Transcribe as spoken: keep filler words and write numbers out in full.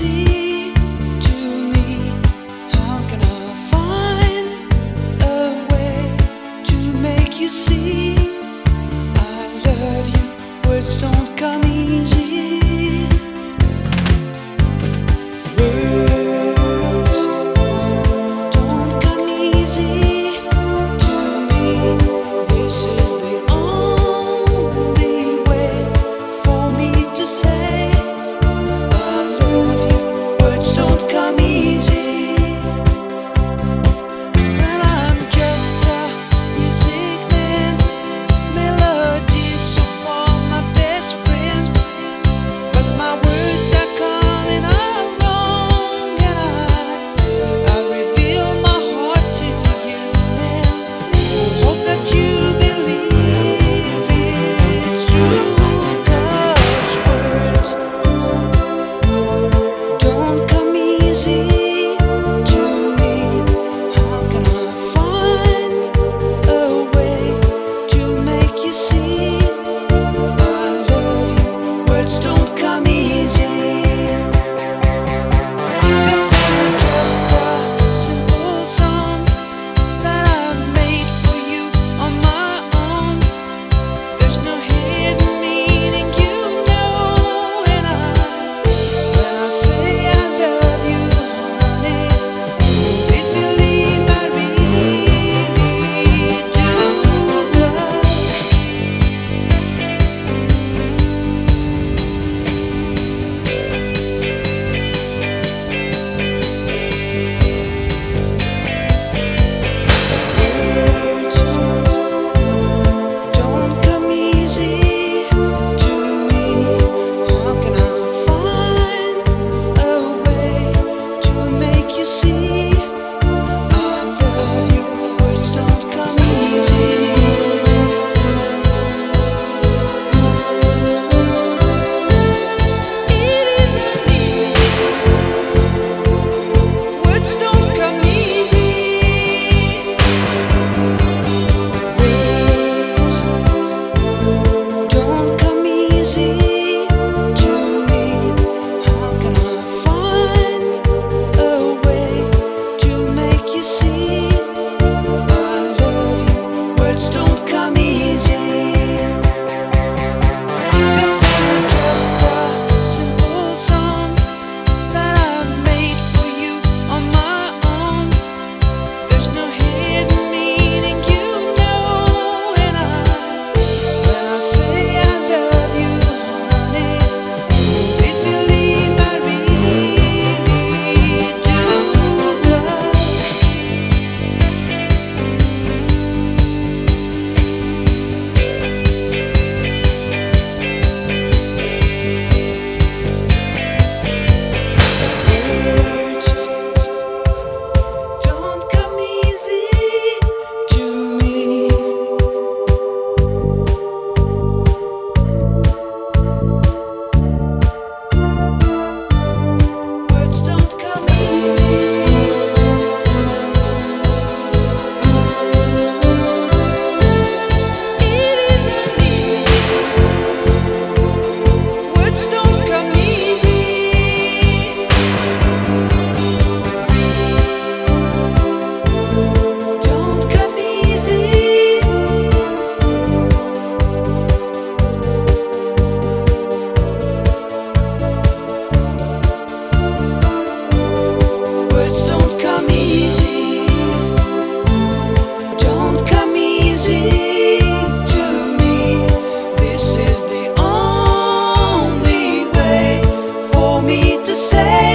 easy to me. How can I find a way to make you see I love you? Words don't come easy. Words don't come easy to me. This is the only way for me to say don't come easy. When I'm just a music man, melodies so far my best friend, but my words are coming out wrong, and I I reveal my heart to you, and hope that you believe it's true. 'Cause words don't come easy to me. How can I find a way to make you see I love you? Words don't come easy. This is just a simple song that I've made for you on my own. There's no hidden meaning, you know, and I when I say I love you, honey, please believe I really do. 'Cause words don't come easy to me. How can I find a way to make you see I love you? Words don't come easy. It isn't easy. Words don't come easy. Words don't come easy to me. How can I find a way to make you see I love you? Words don't come easy. This is just a simple song that I've made for you on my own. There's no hidden meaning, you know, and I when I say I love you, honey, please believe I really do. 'Cause words don't come easy to me. Words don't come easy. It isn't easy. Words don't come easy. Don't come easy. Words don't come easy. Don't come easy to me. This is the only way for me to say